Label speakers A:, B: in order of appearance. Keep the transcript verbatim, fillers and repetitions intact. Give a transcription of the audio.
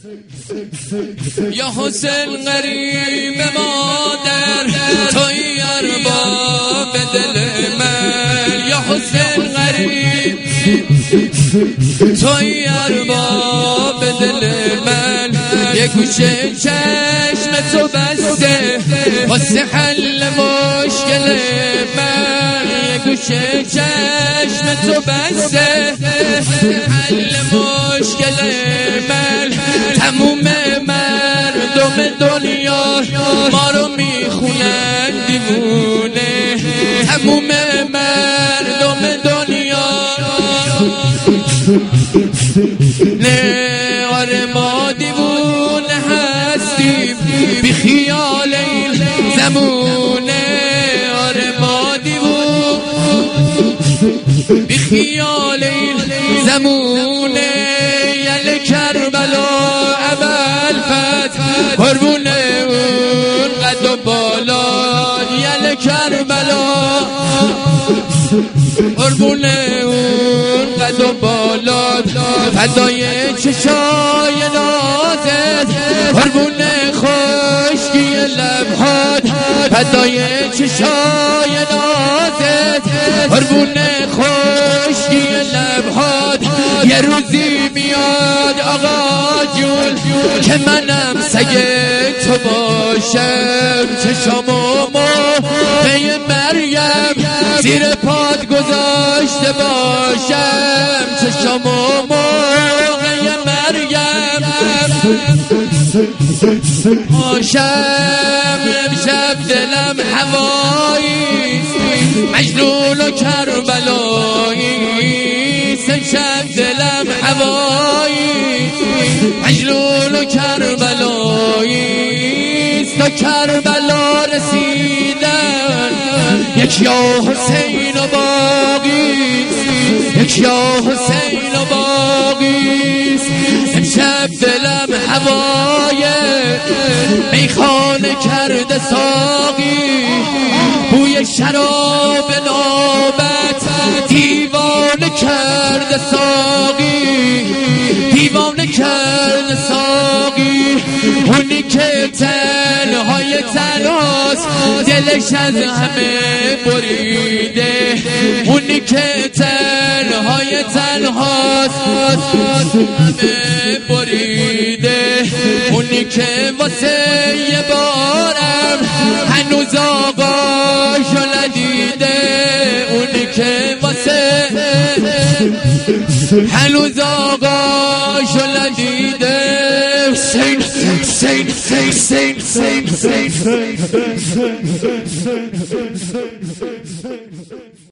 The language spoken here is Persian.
A: یا حسین غریب مادر توی ارباب دل من، یا حسین غریب توی ارباب دل من، یه گوشه چشم تو بسته واسه حل مشکل من، یه گوشه چشم تو بسته واسه حل مشکل من. تموم مردم دنیا ما رو میخونن دیوونه، تموم مردم دنیا نه آره ما دیوونه هستیم بی خیال این زمونه، آره ما دیوونه بی خیال این زمونه. یل کربلا اول فتح قربونه اون قد و بالا، یل کربلا قربونه اون قد و بالا، فدای چشای نازت قربونه خشکی لبهات، فدای چشای نازت قربونه خشکی لبهات. یه روزی میاد آقا جون که منم سگ تو باشم، چشامو موقع مریم زیر پاد گذاشته باشم، چشامو موقع مریم باشم. امشب دلم هوایی مجنون و کربلایی، امشب دلم هوایی مجنون و کربلایی. تا کربلا رسیدن یک یا حسین و باقی، یک یا حسین و باقی. امشب دلم هوای میخانه کرده ساقی، بوی شراب نوبت دیوانه کرده ساقی، دیوانه کرده ساقی. اونی که تنهای تنهاست دلش از همه بریده، اونی که تنهای تنهاست همه بریده، اونی که واسه یه بارم هنوز آقاشو ندیده، اونی که واسه هنوز آقاشو ندیده. Sing, sing, sing, sing, sing, sing, sing, sing, sing, sing, sing, sing, sing, sing.